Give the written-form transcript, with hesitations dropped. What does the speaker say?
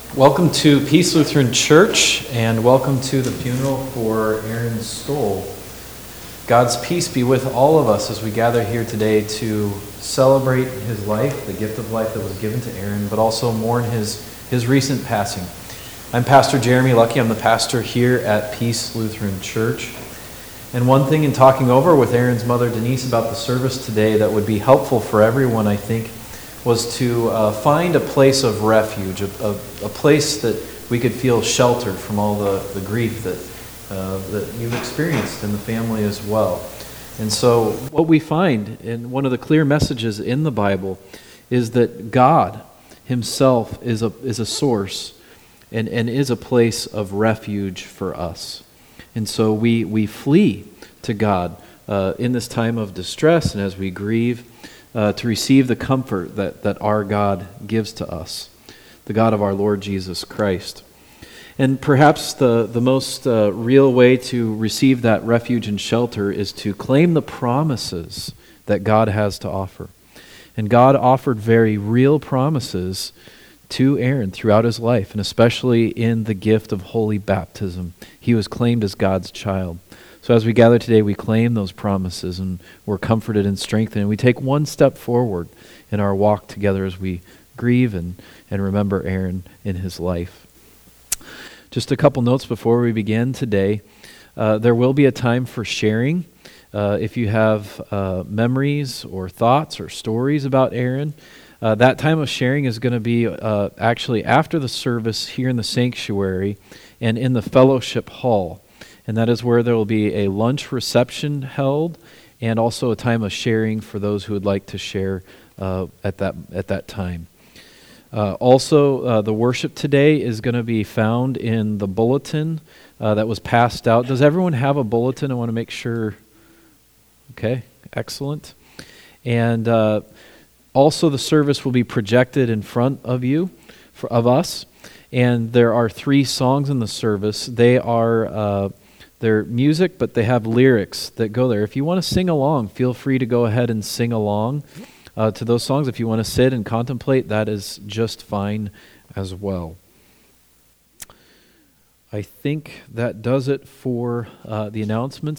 Welcome to Peace Lutheran Church, and welcome to the funeral for Aaron Stoll. God's peace be with all of us as we gather here today to celebrate his life, the gift of life that was given to Aaron, but also mourn his recent passing. I'm Pastor Jeremy Lucky. I'm the pastor here at Peace Lutheran Church. And one thing in talking over with Aaron's mother, Denise, about the service today that would be helpful for everyone, I think, was to find a place of refuge, a place that we could feel sheltered from all the grief that you've experienced in the family as well. And so what we find in one of the clear messages in the Bible is that God himself is a source and is a place of refuge for us. And so we flee to God in this time of distress and as we grieve, to receive the comfort that our God gives to us, the God of our Lord Jesus Christ. And perhaps the most real way to receive that refuge and shelter is to claim the promises that God has to offer. And God offered very real promises to Aaron throughout his life, and especially in the gift of holy baptism. He was claimed as God's child. So as we gather today, we claim those promises and we're comforted and strengthened. And we take one step forward in our walk together as we grieve and remember Aaron in his life. Just a couple notes before we begin today. There will be a time for sharing. If you have memories or thoughts or stories about Aaron, that time of sharing is going to be actually after the service here in the sanctuary and in the fellowship hall. And that is where there will be a lunch reception held and also a time of sharing for those who would like to share at that time. Also, the worship today is going to be found in the bulletin that was passed out. Does everyone have a bulletin? I want to make sure. Okay, excellent. And also the service will be projected in front of you, of us. And there are 3 songs in the service. They are... They're music, but they have lyrics that go there. If you want to sing along, feel free to go ahead and sing along to those songs. If you want to sit and contemplate, that is just fine as well. I think that does it for the announcements.